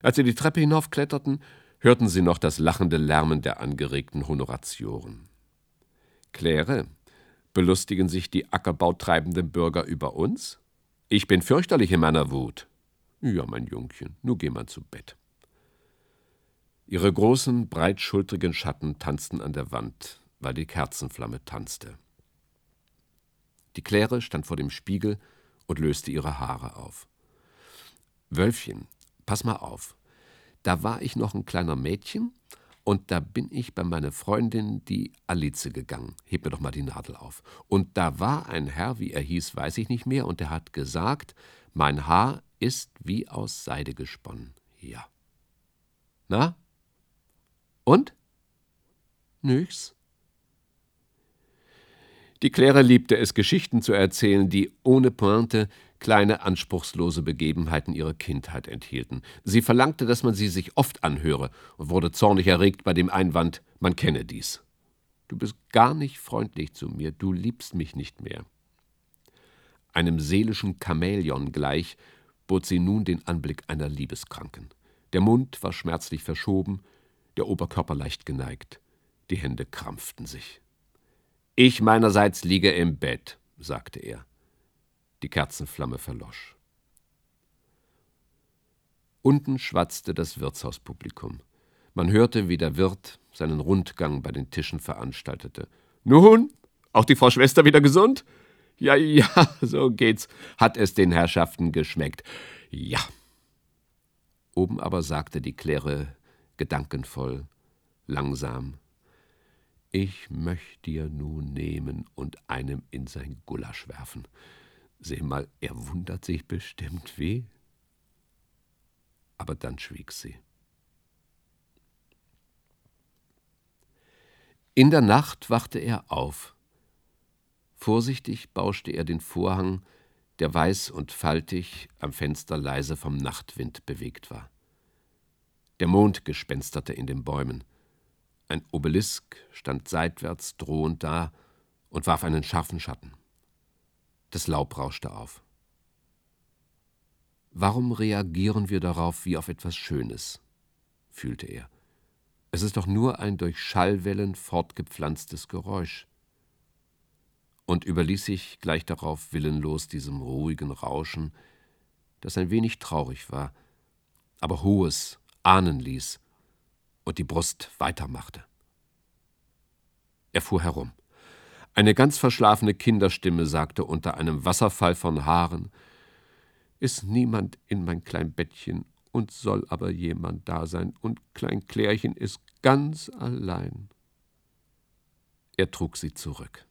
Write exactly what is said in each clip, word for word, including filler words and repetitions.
Als sie die Treppe hinaufkletterten, hörten sie noch das lachende Lärmen der angeregten Honoratioren. »Claire, belustigen sich die ackerbautreibenden Bürger über uns? Ich bin fürchterlich in meiner Wut.« »Ja, mein Jungchen, nu geh mal zu Bett.« Ihre großen, breitschultrigen Schatten tanzten an der Wand, weil die Kerzenflamme tanzte. Die Claire stand vor dem Spiegel und löste ihre Haare auf. »Wölfchen, pass mal auf. Da war ich noch ein kleiner Mädchen und da bin ich bei meiner Freundin, die Alice, gegangen. Heb mir doch mal die Nadel auf. Und da war ein Herr, wie er hieß, weiß ich nicht mehr, und der hat gesagt, mein Haar ist wie aus Seide gesponnen. Ja. Na? Und? Nix. Die Claire liebte es, Geschichten zu erzählen, die ohne Pointe kleine, anspruchslose Begebenheiten ihrer Kindheit enthielten. Sie verlangte, dass man sie sich oft anhöre und wurde zornig erregt bei dem Einwand, man kenne dies. »Du bist gar nicht freundlich zu mir, du liebst mich nicht mehr.« Einem seelischen Chamäleon gleich bot sie nun den Anblick einer Liebeskranken. Der Mund war schmerzlich verschoben, der Oberkörper leicht geneigt. Die Hände krampften sich. »Ich meinerseits liege im Bett«, sagte er. Die Kerzenflamme verlosch. Unten schwatzte das Wirtshauspublikum. Man hörte, wie der Wirt seinen Rundgang bei den Tischen veranstaltete. »Nun, auch die Frau Schwester wieder gesund? Ja, ja, so geht's. Hat es den Herrschaften geschmeckt? Ja.« Oben aber sagte die Claire gedankenvoll, langsam, »Ich möcht dir nun nehmen und einem in sein Gulasch werfen. Seh mal, er wundert sich bestimmt, wie?« Aber dann schwieg sie. In der Nacht wachte er auf. Vorsichtig bauschte er den Vorhang, der weiß und faltig am Fenster leise vom Nachtwind bewegt war. Der Mond gespensterte in den Bäumen. Ein Obelisk stand seitwärts drohend da und warf einen scharfen Schatten. Das Laub rauschte auf. »Warum reagieren wir darauf wie auf etwas Schönes?«, fühlte er. »Es ist doch nur ein durch Schallwellen fortgepflanztes Geräusch.« Und überließ sich gleich darauf willenlos diesem ruhigen Rauschen, das ein wenig traurig war, aber Hohes ahnen ließ und die Brust weitermachte. Er fuhr herum. Eine ganz verschlafene Kinderstimme sagte unter einem Wasserfall von Haaren, »Ist niemand in mein klein Bettchen, und soll aber jemand da sein, und Klein Klärchen ist ganz allein.« Er trug sie zurück.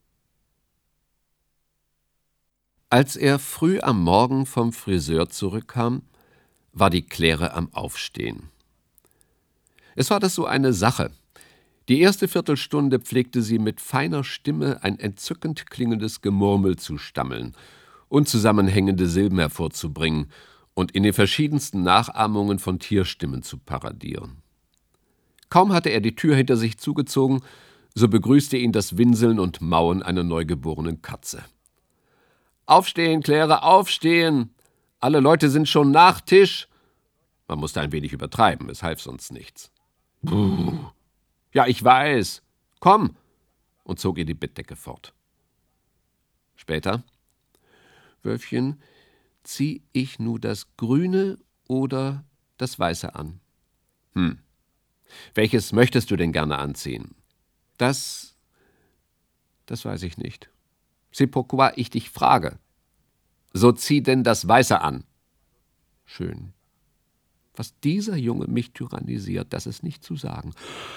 Als er früh am Morgen vom Friseur zurückkam, war die Claire am Aufstehen. Es war das so eine Sache. Die erste Viertelstunde pflegte sie mit feiner Stimme ein entzückend klingendes Gemurmel zu stammeln, unzusammenhängende Silben hervorzubringen und in den verschiedensten Nachahmungen von Tierstimmen zu paradieren. Kaum hatte er die Tür hinter sich zugezogen, so begrüßte ihn das Winseln und Mauen einer neugeborenen Katze. »Aufstehen, Claire, aufstehen! Alle Leute sind schon nach Tisch!« Man musste ein wenig übertreiben, es half sonst nichts. »Buh! Ja, ich weiß. Komm!« und zog ihr die Bettdecke fort. Später, »Wölfchen, zieh ich nu das Grüne oder das Weiße an?« »Hm, welches möchtest du denn gerne anziehen?« »Das, das weiß ich nicht. C'est pourquoi ich dich frage.« »So zieh denn das Weiße an.« »Schön. Was dieser Junge mich tyrannisiert, das ist nicht zu sagen.«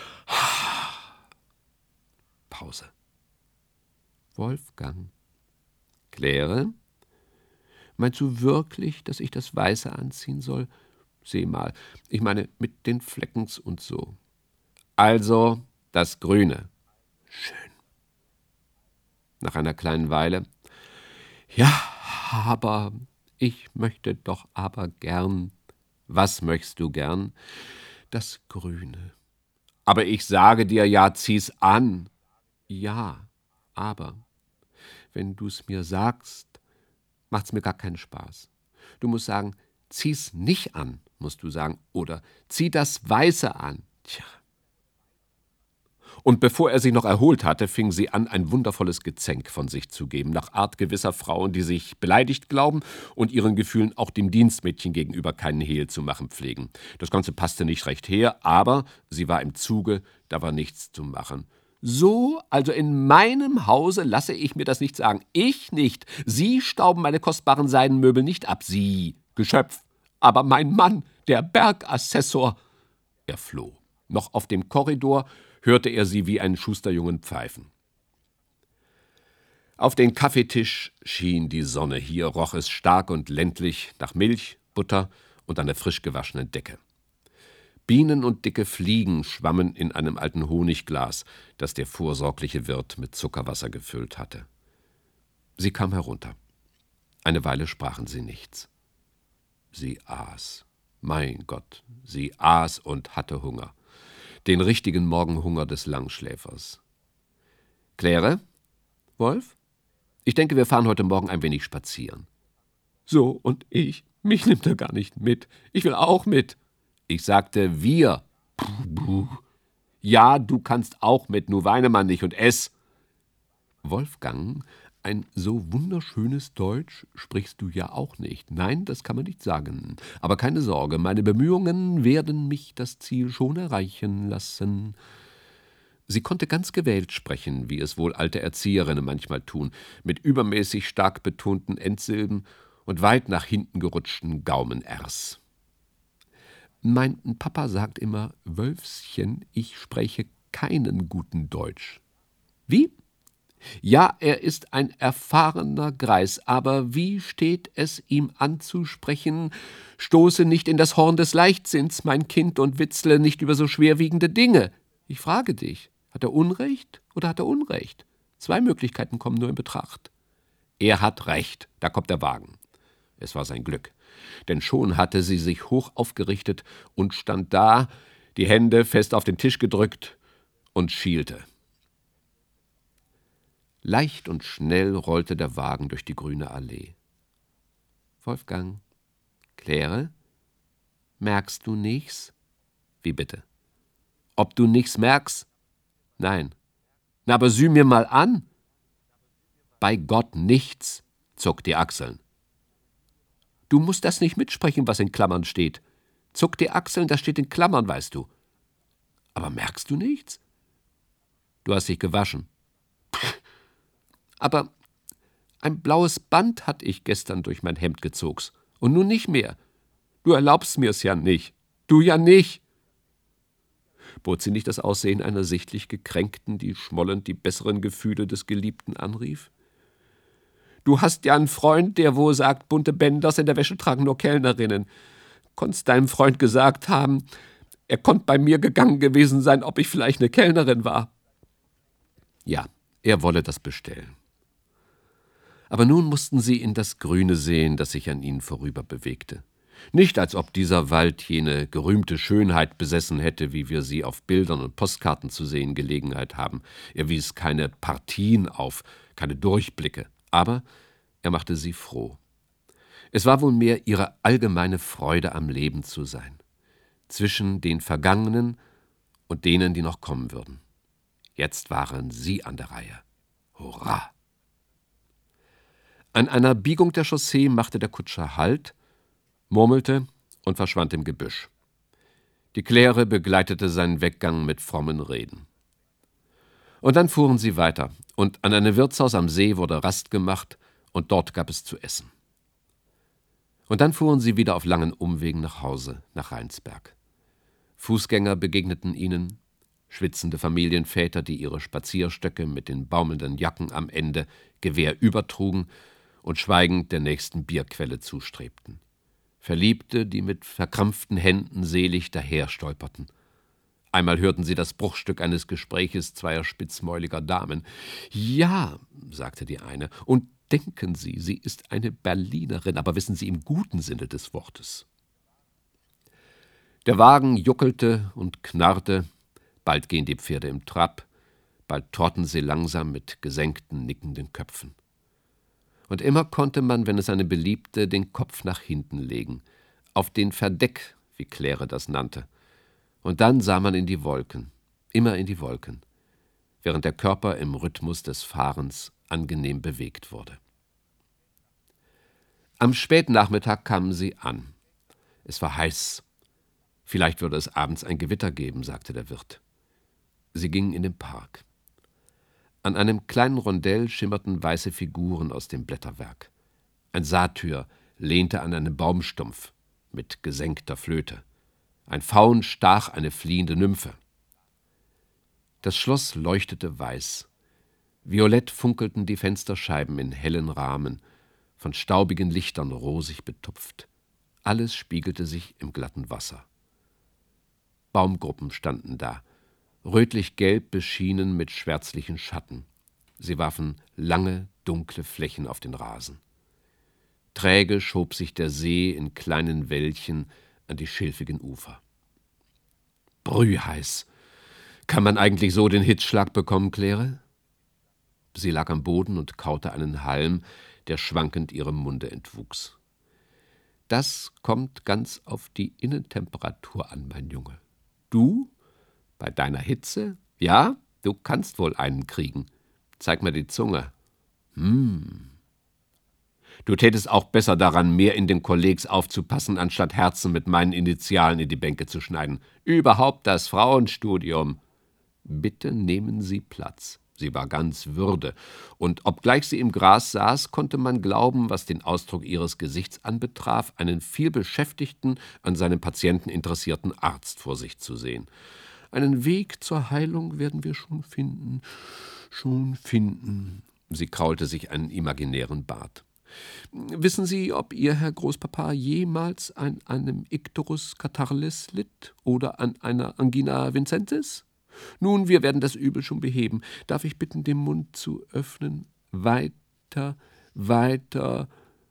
Pause. »Wolfgang.« »Claire? Meinst du wirklich, dass ich das Weiße anziehen soll? Seh mal, ich meine mit den Fleckens und so.« »Also das Grüne.« »Schön.« Nach einer kleinen Weile, »Ja, aber ich möchte doch aber gern.« »Was möchtest du gern?« »Das Grüne.« »Aber ich sage dir ja, zieh's an.« »Ja, aber wenn du's mir sagst, macht's mir gar keinen Spaß. Du musst sagen, zieh's nicht an.« musst du sagen, oder zieh das Weiße an. Tja. Und bevor er sich noch erholt hatte, fing sie an, ein wundervolles Gezänk von sich zu geben, nach Art gewisser Frauen, die sich beleidigt glauben und ihren Gefühlen auch dem Dienstmädchen gegenüber keinen Hehl zu machen pflegen. Das Ganze passte nicht recht her, aber sie war im Zuge, da war nichts zu machen. So, also in meinem Hause lasse ich mir das nicht sagen. Ich nicht. Sie stauben meine kostbaren Seidenmöbel nicht ab. Sie, Geschöpf. Aber mein Mann, der Bergassessor. Er floh. Noch auf dem Korridor hörte er sie wie einen Schusterjungen pfeifen. Auf den Kaffeetisch schien die Sonne. Hier roch es stark und ländlich nach Milch, Butter und einer frisch gewaschenen Decke. Bienen und dicke Fliegen schwammen in einem alten Honigglas, das der vorsorgliche Wirt mit Zuckerwasser gefüllt hatte. Sie kam herunter. Eine Weile sprachen sie nichts. Sie aß. Mein Gott, sie aß und hatte Hunger. Den richtigen Morgenhunger des Langschläfers. »Claire? Wolf? Ich denke, wir fahren heute Morgen ein wenig spazieren.« »So, und ich? Mich nimmt er gar nicht mit. Ich will auch mit.« »Ich sagte, wir.« Puh, puh. »Ja, du kannst auch mit, nur weine man nicht und ess.« »Wolfgang, ein so wunderschönes Deutsch sprichst du ja auch nicht. Nein, das kann man nicht sagen. Aber keine Sorge, meine Bemühungen werden mich das Ziel schon erreichen lassen.« Sie konnte ganz gewählt sprechen, wie es wohl alte Erzieherinnen manchmal tun, mit übermäßig stark betonten Endsilben und weit nach hinten gerutschten Gaumen-Rs. »Mein Papa sagt immer, Wölfschen, ich spreche keinen guten Deutsch.« »Wie?« »Ja, er ist ein erfahrener Greis, aber wie steht es ihm anzusprechen? Stoße nicht in das Horn des Leichtsinns, mein Kind, und witzle nicht über so schwerwiegende Dinge. Ich frage dich, hat er Unrecht oder hat er Unrecht? Zwei Möglichkeiten kommen nur in Betracht.« »Er hat Recht, da kommt der Wagen.« Es war sein Glück, denn schon hatte sie sich hoch aufgerichtet und stand da, die Hände fest auf den Tisch gedrückt, und schielte. Leicht und schnell rollte der Wagen durch die grüne Allee. »Wolfgang, Claire, merkst du nichts?« »Wie bitte?« »Ob du nichts merkst?« »Nein.« »Na, aber sieh mir mal an.« »Bei Gott nichts«, zuck die Achseln. »Du musst das nicht mitsprechen, was in Klammern steht. Zuck die Achseln, das steht in Klammern, weißt du.« »Aber merkst du nichts?« »Du hast dich gewaschen.« »Aber ein blaues Band hatt ich gestern durch mein Hemd gezogs. Und nun nicht mehr. Du erlaubst mir's ja nicht. Du ja nicht.« Bot sie nicht das Aussehen einer sichtlich gekränkten, die schmollend die besseren Gefühle des Geliebten anrief? »Du hast ja einen Freund, der wo sagt, bunte Bänders in der Wäsche tragen nur Kellnerinnen. Konnt's deinem Freund gesagt haben, er konnt bei mir gegangen gewesen sein, ob ich vielleicht eine Kellnerin war.« Ja, er wolle das bestellen. Aber nun mussten sie in das Grüne sehen, das sich an ihnen vorüber bewegte. Nicht, als ob dieser Wald jene gerühmte Schönheit besessen hätte, wie wir sie auf Bildern und Postkarten zu sehen Gelegenheit haben. Er wies keine Partien auf, keine Durchblicke, aber er machte sie froh. Es war wohl mehr ihre allgemeine Freude am Leben zu sein, zwischen den Vergangenen und denen, die noch kommen würden. Jetzt waren sie an der Reihe. Hurra! An einer Biegung der Chaussee machte der Kutscher Halt, murmelte und verschwand im Gebüsch. Die Claire begleitete seinen Weggang mit frommen Reden. Und dann fuhren sie weiter, und an einem Wirtshaus am See wurde Rast gemacht, und dort gab es zu essen. Und dann fuhren sie wieder auf langen Umwegen nach Hause, nach Rheinsberg. Fußgänger begegneten ihnen, schwitzende Familienväter, die ihre Spazierstöcke mit den baumelnden Jacken am Ende gewehrüber trugen und schweigend der nächsten Bierquelle zustrebten. Verliebte, die mit verkrampften Händen selig daherstolperten. Einmal hörten sie das Bruchstück eines Gespräches zweier spitzmäuliger Damen. »Ja«, sagte die eine, »und denken Sie, sie ist eine Berlinerin, aber wissen Sie, im guten Sinne des Wortes.« Der Wagen juckelte und knarrte, bald gehen die Pferde im Trab, bald trotten sie langsam mit gesenkten, nickenden Köpfen. Und immer konnte man, wenn es eine beliebte, den Kopf nach hinten legen, auf den Verdeck wie Claire das nannte. Und dann sah man in die Wolken, immer in die Wolken, während der Körper im Rhythmus des Fahrens angenehm bewegt wurde. Am Spätnachmittag kamen sie an. Es war heiß. Vielleicht würde es abends ein Gewitter geben, sagte der Wirt. Sie gingen in den Park. An einem kleinen Rondell schimmerten weiße Figuren aus dem Blätterwerk. Ein Satyr lehnte an einem Baumstumpf mit gesenkter Flöte. Ein Faun stach eine fliehende Nymphe. Das Schloss leuchtete weiß. Violett funkelten die Fensterscheiben in hellen Rahmen, von staubigen Lichtern rosig betupft. Alles spiegelte sich im glatten Wasser. Baumgruppen standen da, rötlich-gelb beschienen mit schwärzlichen Schatten. Sie warfen lange, dunkle Flächen auf den Rasen. Träge schob sich der See in kleinen Wäldchen an die schilfigen Ufer. Brühheiß. Kann man eigentlich so den Hitzschlag bekommen, Claire? Sie lag am Boden und kaute einen Halm, der schwankend ihrem Munde entwuchs. Das kommt ganz auf die Innentemperatur an, mein Junge. Du? Bei deiner Hitze? Ja, du kannst wohl einen kriegen. Zeig mir die Zunge. Hm. Du tätest auch besser daran, mehr in den Kollegs aufzupassen, anstatt Herzen mit meinen Initialen in die Bänke zu schneiden. Überhaupt das Frauenstudium. Bitte nehmen Sie Platz. Sie war ganz Würde, und obgleich sie im Gras saß, konnte man glauben, was den Ausdruck ihres Gesichts anbetraf, einen vielbeschäftigten, an seinem Patienten interessierten Arzt vor sich zu sehen. Einen Weg zur Heilung werden wir schon finden, schon finden. Sie kraulte sich einen imaginären Bart. Wissen Sie, ob Ihr Herr Großpapa jemals an einem Icterus catarrhalis litt oder an einer Angina vincentis? Nun, wir werden das Übel schon beheben. Darf ich bitten, den Mund zu öffnen? Weiter, weiter.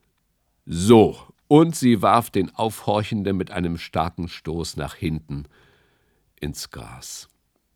So, und sie warf den Aufhorchenden mit einem starken Stoß nach hinten ins Gras.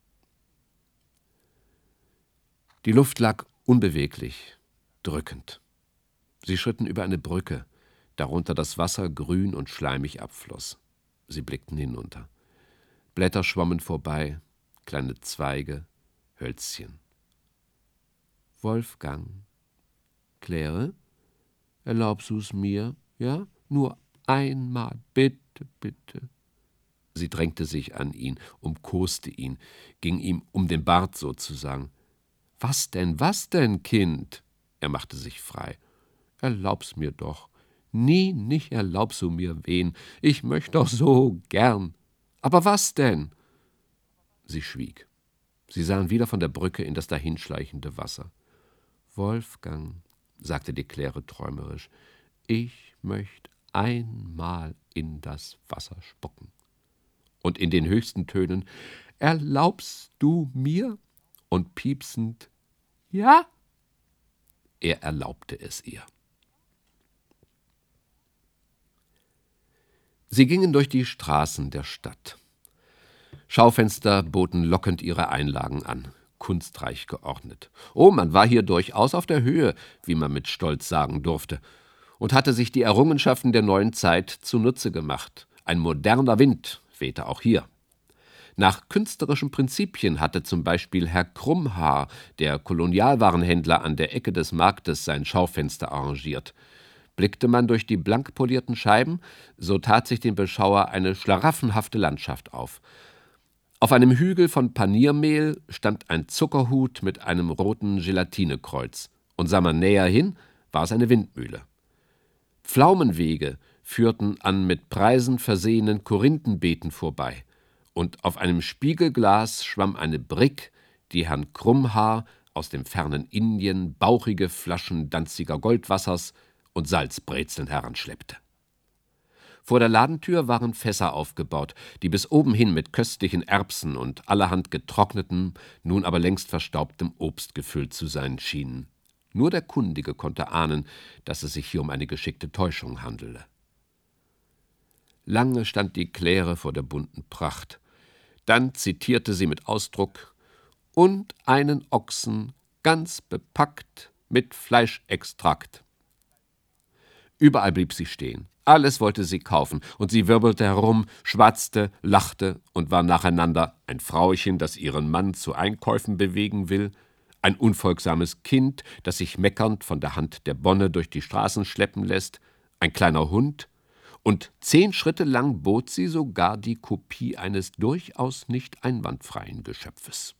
Die Luft lag unbeweglich, drückend. Sie schritten über eine Brücke, darunter das Wasser grün und schleimig abfloss. Sie blickten hinunter. Blätter schwammen vorbei, kleine Zweige, Hölzchen. Wolfgang, Claire, erlaubst du's mir, ja? Nur einmal, bitte, bitte. Sie drängte sich an ihn, umkoste ihn, ging ihm um den Bart sozusagen. Was denn, was denn, Kind? Er machte sich frei. Erlaub's mir doch. Nie nicht erlaubst du mir wen. Ich möcht doch so gern. Aber was denn? Sie schwieg. Sie sahen wieder von der Brücke in das dahinschleichende Wasser. Wolfgang, sagte die Claire träumerisch, ich möcht einmal in das Wasser spucken. Und in den höchsten Tönen, erlaubst du mir? Und piepsend, ja? Er erlaubte es ihr. Sie gingen durch die Straßen der Stadt. Schaufenster boten lockend ihre Einlagen an, kunstreich geordnet. Oh, man war hier durchaus auf der Höhe, wie man mit Stolz sagen durfte, und hatte sich die Errungenschaften der neuen Zeit zunutze gemacht. Ein moderner Wind wehte auch hier. Nach künstlerischen Prinzipien hatte zum Beispiel Herr Krummhaar, der Kolonialwarenhändler an der Ecke des Marktes, sein Schaufenster arrangiert. Blickte man durch die blank polierten Scheiben, so tat sich dem Beschauer eine schlaraffenhafte Landschaft auf. Auf einem Hügel von Paniermehl stand ein Zuckerhut mit einem roten Gelatinekreuz, und sah man näher hin, war es eine Windmühle. Pflaumenwege führten an mit Preisen versehenen Korinthenbeeten vorbei, und auf einem Spiegelglas schwamm eine Brigg, die Herrn Krummhaar aus dem fernen Indien bauchige Flaschen Danziger Goldwassers und Salzbrezeln heranschleppte. Vor der Ladentür waren Fässer aufgebaut, die bis oben hin mit köstlichen Erbsen und allerhand getrocknetem, nun aber längst verstaubtem Obst gefüllt zu sein schienen. Nur der Kundige konnte ahnen, dass es sich hier um eine geschickte Täuschung handele. Lange stand die Claire vor der bunten Pracht. Dann zitierte sie mit Ausdruck: »Und einen Ochsen, ganz bepackt mit Fleischextrakt.« Überall blieb sie stehen. Alles wollte sie kaufen, und sie wirbelte herum, schwatzte, lachte und war nacheinander ein Frauchen, das ihren Mann zu Einkäufen bewegen will, ein unfolgsames Kind, das sich meckernd von der Hand der Bonne durch die Straßen schleppen lässt, ein kleiner Hund, und zehn Schritte lang bot sie sogar die Kopie eines durchaus nicht einwandfreien Geschöpfes.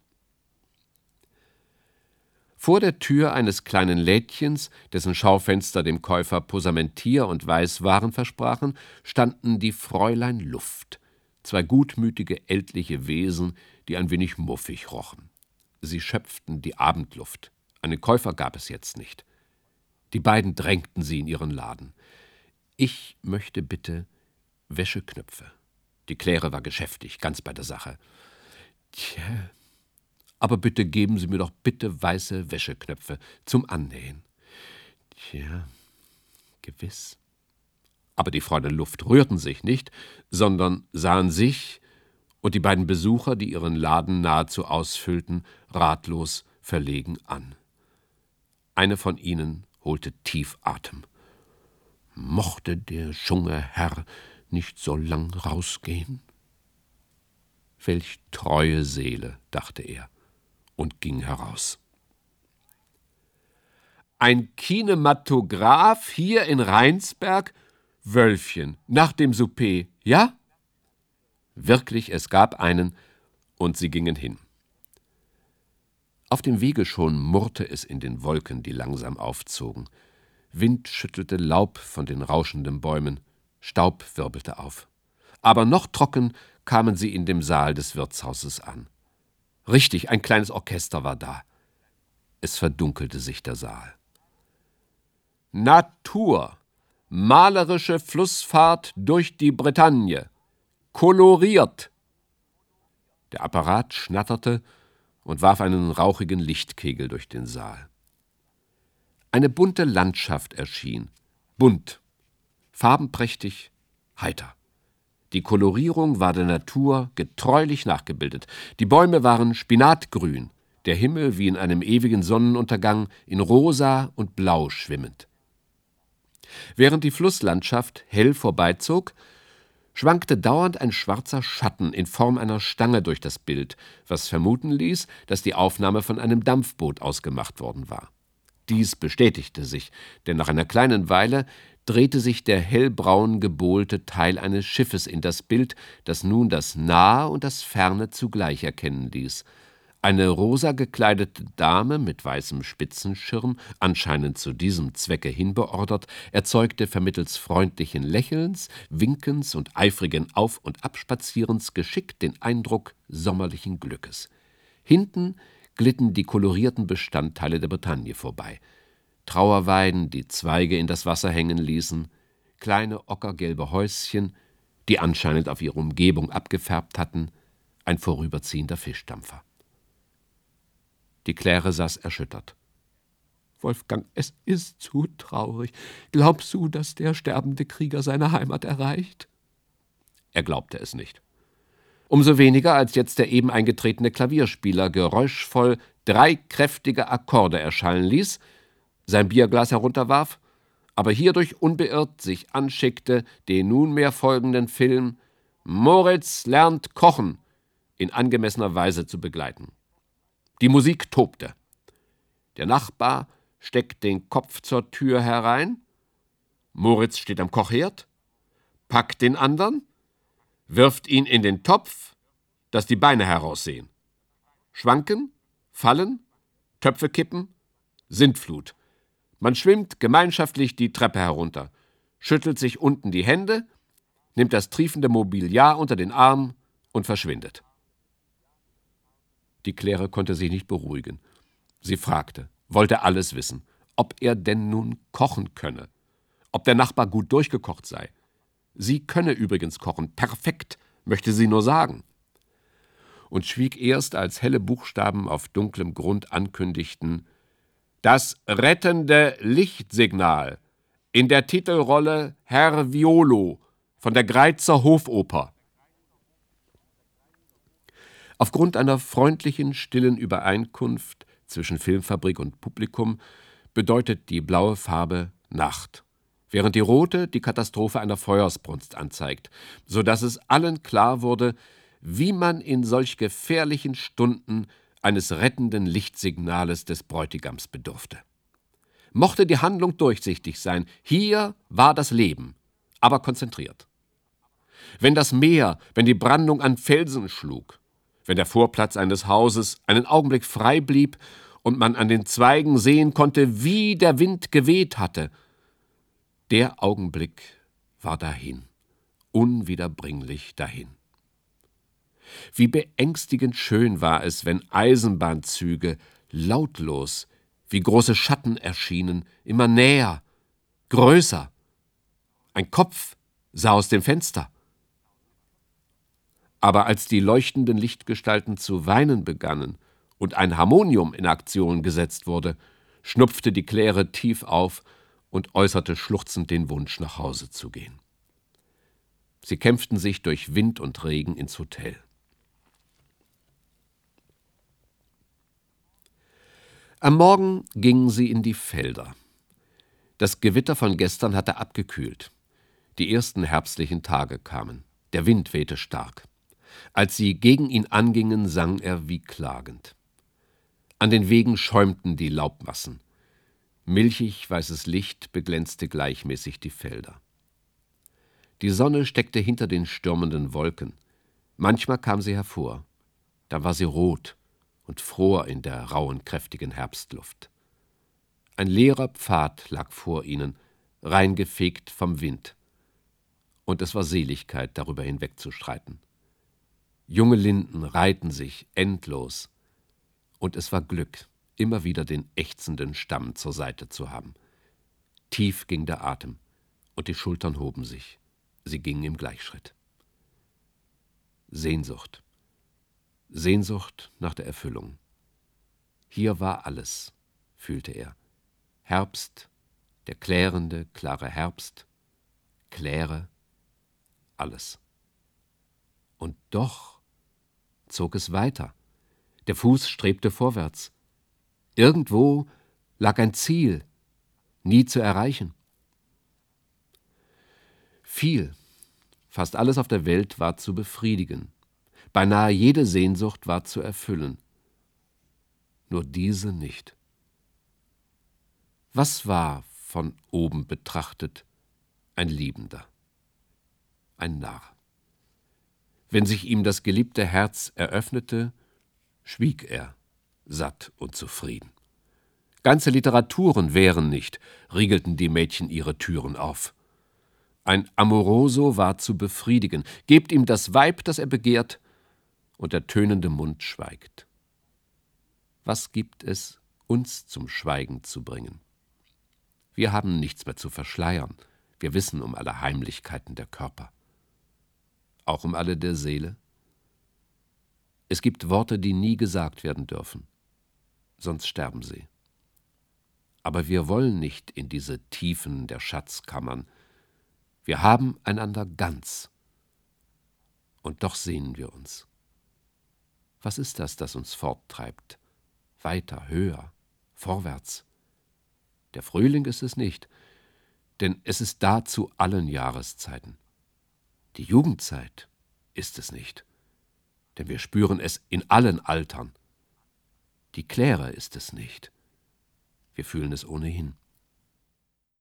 Vor der Tür eines kleinen Lädchens, dessen Schaufenster dem Käufer Posamentier und Weißwaren versprachen, standen die Fräulein Luft, zwei gutmütige ältliche Wesen, die ein wenig muffig rochen. Sie schöpften die Abendluft. Einen Käufer gab es jetzt nicht. Die beiden drängten sie in ihren Laden. »Ich möchte bitte Wäscheknöpfe.« Die Claire war geschäftig, ganz bei der Sache. »Tja, aber bitte geben Sie mir doch bitte weiße Wäscheknöpfe zum Annähen.« »Tja, gewiss.« Aber die Fräulein Luft rührten sich nicht, sondern sahen sich und die beiden Besucher, die ihren Laden nahezu ausfüllten, ratlos, verlegen an. Eine von ihnen holte tief Atem. Mochte der junge Herr nicht so lang rausgehen? Welch treue Seele, dachte er, und ging heraus. Ein Kinematograph hier in Rheinsberg? Wölfchen, nach dem Souper, ja? Wirklich, es gab einen, und sie gingen hin. Auf dem Wege schon murrte es in den Wolken, die langsam aufzogen. Wind schüttelte Laub von den rauschenden Bäumen, Staub wirbelte auf. Aber noch trocken kamen sie in dem Saal des Wirtshauses an. Richtig, ein kleines Orchester war da. Es verdunkelte sich der Saal. Natur, malerische Flussfahrt durch die Bretagne, koloriert. Der Apparat schnatterte und warf einen rauchigen Lichtkegel durch den Saal. Eine bunte Landschaft erschien, bunt, farbenprächtig, heiter. Die Kolorierung war der Natur getreulich nachgebildet. Die Bäume waren spinatgrün, der Himmel wie in einem ewigen Sonnenuntergang in rosa und blau schwimmend. Während die Flusslandschaft hell vorbeizog, schwankte dauernd ein schwarzer Schatten in Form einer Stange durch das Bild, was vermuten ließ, dass die Aufnahme von einem Dampfboot ausgemacht worden war. Dies bestätigte sich, denn nach einer kleinen Weile drehte sich der hellbraun gebohlte Teil eines Schiffes in das Bild, das nun das Nahe und das Ferne zugleich erkennen ließ. Eine rosa gekleidete Dame mit weißem Spitzenschirm, anscheinend zu diesem Zwecke hinbeordert, erzeugte vermittels freundlichen Lächelns, Winkens und eifrigen Auf- und Abspazierens geschickt den Eindruck sommerlichen Glückes. Hinten glitten die kolorierten Bestandteile der Bretagne vorbei. Trauerweiden, die Zweige in das Wasser hängen ließen, kleine ockergelbe Häuschen, die anscheinend auf ihre Umgebung abgefärbt hatten, ein vorüberziehender Fischdampfer. Die Claire saß erschüttert. »Wolfgang, es ist zu traurig. Glaubst du, dass der sterbende Krieger seine Heimat erreicht?« Er glaubte es nicht. Umso weniger, als jetzt der eben eingetretene Klavierspieler geräuschvoll drei kräftige Akkorde erschallen ließ, sein Bierglas herunterwarf, aber hierdurch unbeirrt sich anschickte, den nunmehr folgenden Film »Moritz lernt kochen« in angemessener Weise zu begleiten. Die Musik tobte. Der Nachbar steckt den Kopf zur Tür herein. Moritz steht am Kochherd, packt den andern, wirft ihn in den Topf, dass die Beine heraussehen. Schwanken, fallen, Töpfe kippen, Sintflut. Man schwimmt gemeinschaftlich die Treppe herunter, schüttelt sich unten die Hände, nimmt das triefende Mobiliar unter den Arm und verschwindet. Die Claire konnte sich nicht beruhigen. Sie fragte, wollte alles wissen, ob er denn nun kochen könne, ob der Nachbar gut durchgekocht sei. Sie könne übrigens kochen, perfekt, möchte sie nur sagen. Und schwieg erst, als helle Buchstaben auf dunklem Grund ankündigten: »Das rettende Lichtsignal. In der Titelrolle Herr Violo von der Greizer Hofoper.« Aufgrund einer freundlichen, stillen Übereinkunft zwischen Filmfabrik und Publikum bedeutet die blaue Farbe Nacht. während die rote die Katastrophe einer Feuersbrunst anzeigt, so dass es allen klar wurde, wie man in solch gefährlichen Stunden eines rettenden Lichtsignales des Bräutigams bedurfte. Mochte die Handlung durchsichtig sein, hier war das Leben, aber konzentriert. Wenn das Meer, wenn die Brandung an Felsen schlug, wenn der Vorplatz eines Hauses einen Augenblick frei blieb und man an den Zweigen sehen konnte, wie der Wind geweht hatte, der Augenblick war dahin, unwiederbringlich dahin. Wie beängstigend schön war es, wenn Eisenbahnzüge lautlos wie große Schatten erschienen, immer näher, größer. Ein Kopf sah aus dem Fenster. Aber als die leuchtenden Lichtgestalten zu weinen begannen und ein Harmonium in Aktion gesetzt wurde, schnupfte die Claire tief auf und äußerte schluchzend den Wunsch, nach Hause zu gehen. Sie kämpften sich durch Wind und Regen ins Hotel. Am Morgen gingen sie in die Felder. Das Gewitter von gestern hatte abgekühlt. Die ersten herbstlichen Tage kamen. Der Wind wehte stark. Als sie gegen ihn angingen, sang er wie klagend. An den Wegen schäumten die Laubmassen. Milchig weißes Licht beglänzte gleichmäßig die Felder. Die Sonne steckte hinter den stürmenden Wolken. Manchmal kam sie hervor. Da war sie rot und fror in der rauen, kräftigen Herbstluft. Ein leerer Pfad lag vor ihnen, reingefegt vom Wind. Und es war Seligkeit, darüber hinwegzustreiten. Junge Linden reihten sich endlos. Und es war Glück, immer wieder den ächzenden Stamm zur Seite zu haben. Tief ging der Atem, und die Schultern hoben sich. Sie gingen im Gleichschritt. Sehnsucht. Sehnsucht nach der Erfüllung. Hier war alles, fühlte er. Herbst, der klärende, klare Herbst, Claire, alles. Und doch zog es weiter. Der Fuß strebte vorwärts. Irgendwo lag ein Ziel, nie zu erreichen. Viel, fast alles auf der Welt war zu befriedigen. Beinahe jede Sehnsucht war zu erfüllen. Nur diese nicht. Was war von oben betrachtet ein Liebender, ein Narr? Wenn sich ihm das geliebte Herz eröffnete, schwieg er, satt und zufrieden. Ganze Literaturen wären nicht, riegelten die Mädchen ihre Türen auf. Ein Amoroso war zu befriedigen. Gebt ihm das Weib, das er begehrt, und der tönende Mund schweigt. Was gibt es, uns zum Schweigen zu bringen? Wir haben nichts mehr zu verschleiern. Wir wissen um alle Heimlichkeiten der Körper. Auch um alle der Seele. Es gibt Worte, die nie gesagt werden dürfen, sonst sterben sie. Aber wir wollen nicht in diese Tiefen der Schatzkammern. Wir haben einander ganz. Und doch sehnen wir uns. Was ist das, das uns forttreibt? Weiter, höher, vorwärts. Der Frühling ist es nicht, denn es ist da zu allen Jahreszeiten. Die Jugendzeit ist es nicht, denn wir spüren es in allen Altern. Die Claire ist es nicht, wir fühlen es ohnehin.